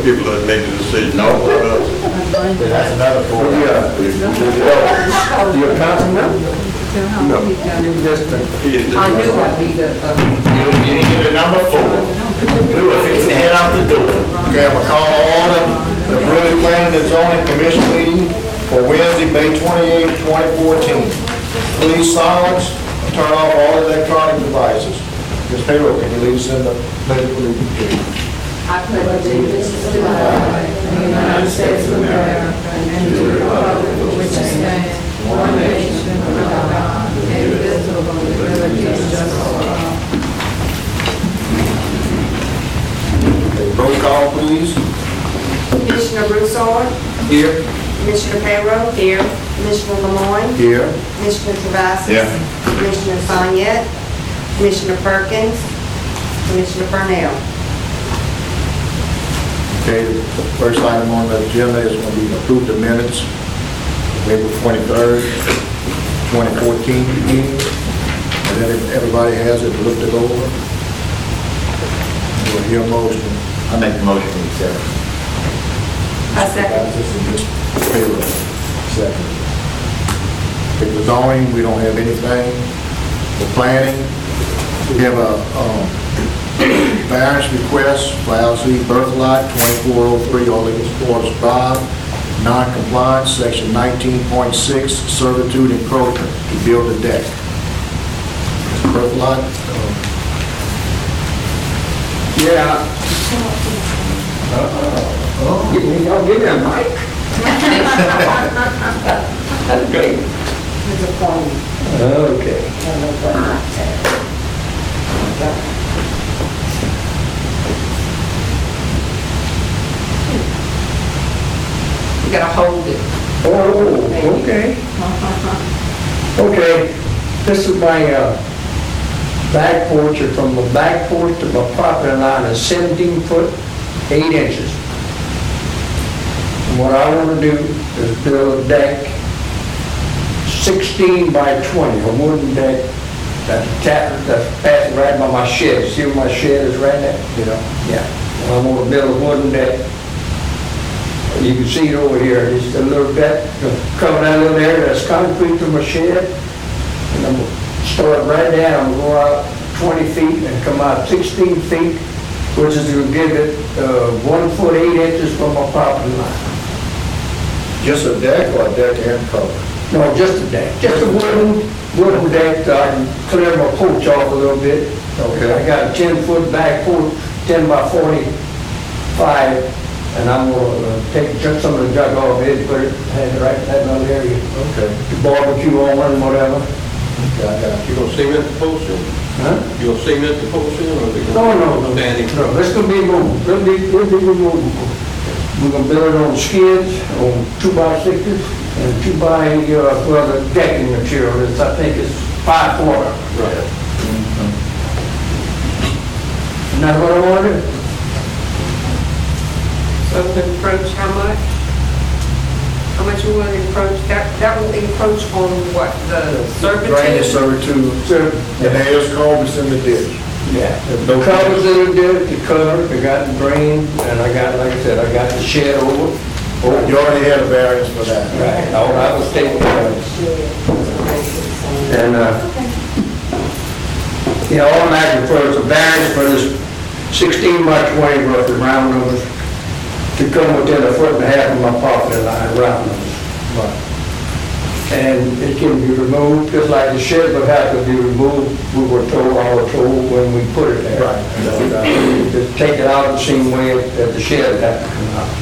people that make the decision. No. That's another four. Your council member? No. You just, I knew I'd be the, You need to get a number four. We were fixing to head out the door. Okay, I'm gonna call order the Brewers Planning and Zoning Commission meeting for Wednesday, May 28, 2014. Please silence, turn off all electronic devices. Ms. Payroll, can you lead us in the pledge of allegiance? I pledge allegiance to the flag of the United States of America and to the republic for which it stands, one nation, under God, indivisible, with liberty and justice for all. Roll call, please. Commissioner Broussard, Here. Commissioner Payroll. Here. Commissioner Lemoyne, Here. Commissioner Travasis. Yeah. Commissioner Soniet, Commissioner Perkins, Commissioner Burnell. Okay, the first item on the agenda is going to be approve the minutes, April 23rd, 2014 meeting. And then everybody has it, looked it over. We'll hear a motion. I make the motion to accept. I second. This is just payroll. Second. With the zoning, we don't have anything. For planning, we have a variance request for LC Bertha Lot, 2403 Orleans Quarters Drive, non-compliance, section 19.6, servitude encroachment to build a deck. Bertha Lot, yeah. Y'all give me a mic. That's great. There's a phone. Okay. You gotta hold it. Oh, okay. Okay, this is my back porch, and from the back porch to my property line is 17 foot, 8 inches. And what I want to do is build a deck 16 by 20, a wooden deck that's passing right by my shed. See where my shed is right there? you know, Yeah. I want to build a wooden deck. You can see it over here, just a little bit, cover that little area that's concrete to my shed. And I'm gonna start right down, I'm gonna go out 20 feet and come out 16 feet, which is gonna give it 1 foot 8 inches from my property line. just a deck or a deck and cover? No, just a deck, just a wooden deck, so I can clear my porch off a little bit. Okay. I got a 10-foot back porch, 10 by 45, and I'm gonna take some of the junk off it, put it right in that little area. Okay. To barbecue on and whatever. I got You gonna cement the post in? Huh? You gonna cement the post in, or they No, gonna? no, Standing? no, it's gonna be moved, it'll be removable. We're gonna build it on skids, on 2x6s, and 2x, well, the decking material is, I think it's 5/4. Right. And that's what I want to do. So the encroach, how much? How much you want to encroach? That will encroach on what, the drainage servitude? servitude, and there's culverts in the ditch. Yeah. The covers that are good, the cover, I got the drain, and I got, like I said, I got the shed over. You already had a variance for that. Right, all I was taking care of. And, all I'm asking for is a variance for this 16 by 20 roughly round numbers to come within 1.5 foot of my property line, round numbers. Right. And it can be removed, just like the shed would have to be removed, I was told when we put it there. Right. Just take it out the same way that the shed would have to come out.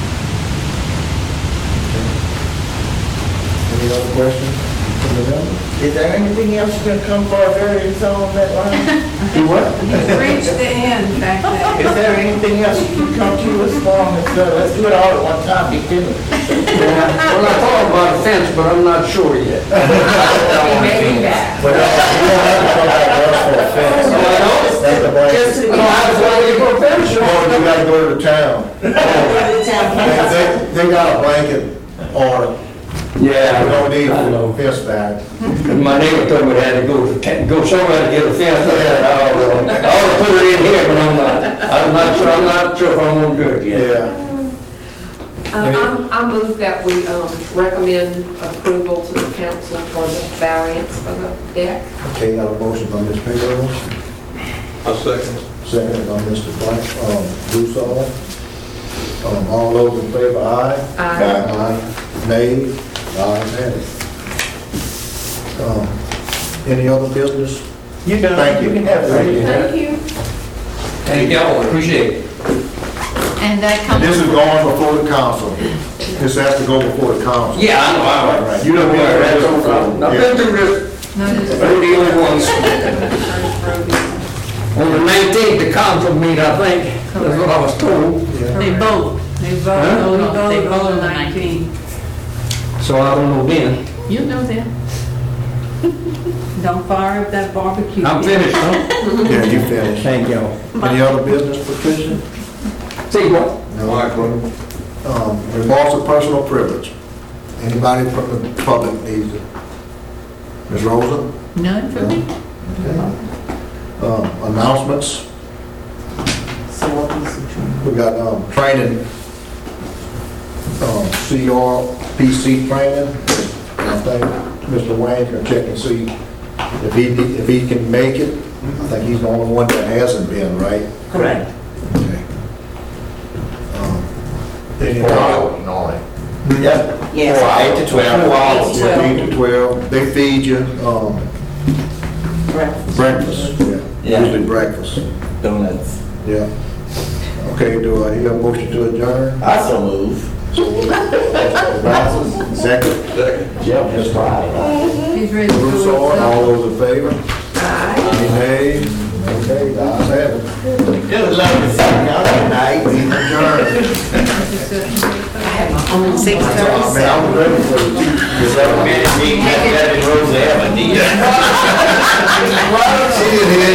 Any other questions from the member? Is there anything else you can come for a variance on that line? Do what? Reach the end back there. Is there anything else you can come to us for? Let's do it all at one time, be finished. Well, I thought about a fence, but I'm not sure yet. Maybe that. But you don't have to come back to us for a fence. That's the blanket. Just to I don't have to wait for a fence. Or you gotta go to the town. They got a blanket order. Yeah, We don't need I know. a fence back. My neighbor told me I had to go somewhere to get a fence. I said, oh, well, I ought to put it in here, but I'm not. I'm not sure if I'm gonna do it yet. Yeah. I move that we recommend approval to the council for the variance for the deck. Okay, got a motion by Ms. Payroll, I second. second by Mr. Broussard. All those in favor, aye? Aye. Aye. Nay? Ayes have it. Any other business? You done, Thank you. you can have it. Thank you. Thank y'all, appreciate it. And that And comes. this is going before the council. This has to go before the council. Yeah, I know, Right, you don't want to. I've been through this, Notice. they're the only ones. On the 19th, the council meet, I think, that's what I was told. They vote. They vote. They vote on the 19th. So I don't know when. You know that. Don't fire up that barbecue. I'm finished, huh? Yeah, you finished. Thank y'all. Any other business, Patricia? See what? No. Remarks of personal privilege. Anybody from the public needs it? Ms. Rosa? None for me? Announcements. We got training, CRPC training. I think Mr. Wayne can check and see if he can make it. I think he's the only one that hasn't been, right? Correct. Okay. Any normally. Yeah. Yes. 8 to 12. 4 hours. 8 to 12. They feed you breakfast. Yeah. Usually breakfast. Donuts. Yeah. Okay, do I hear a motion to adjourn? I so move. Second. Second. Jeff just tried. He's ready to Bruce go. Owen, all those in favor? Any nays? Okay, the ayes have it. It was lovely to see y'all tonight. Adjourn. On 6:30. Man, I was ready for you. The 7 minute meeting that Rosa ever needed. She didn't hear